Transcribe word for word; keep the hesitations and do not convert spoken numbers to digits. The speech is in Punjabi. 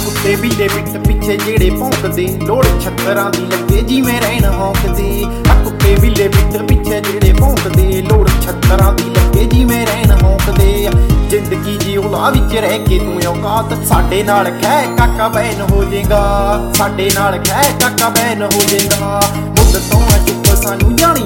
ਕੁੱਤੇ ਬਿੱਲੇ ਪਿੱਟ ਪਿੱਛੇ ਜਿਹੜੇ ਭੌਂਕਦੇ, ਲੋੜ ਛੱਤਰਾਂ ਦੀ ਲੱਗੇ ਜਿਵੇਂ ਰਹਿਣ ਹੌਂਕਦੇ। ਆ ਕੁੱਤੇ ਬਿੱਲੇ ਪਿੱਟ ਪਿੱਛੇ ਜਿਹੜੇ ਭੌਂਕਦੇ, ਲੋੜ ਛੱਤਰਾਂ ਦੀ ਲੱਗੇ ਜਿਵੇਂ ਰਹਿਣ ਹੌਂਕਦੇ। ਜ਼ਿੰਦਗੀ ਜਿਉਲਾ ਵਿੱਚ ਰਹਿ ਕੇ ਤੂੰ ਔਕਾਤ, ਸਾਡੇ ਨਾਲ ਖੈ ਕਾਕਾ ਬੈਨ ਹੋ ਜਾਏਗਾ, ਸਾਡੇ ਨਾਲ ਖੈ ਕਾਕਾ ਬੈਨ ਹੋ ਜਾਏਗਾ। ਮੁੱਦ ਤੋਂ ਚੁੱਪ ਸਾਨੂੰ ਜਾਣੀ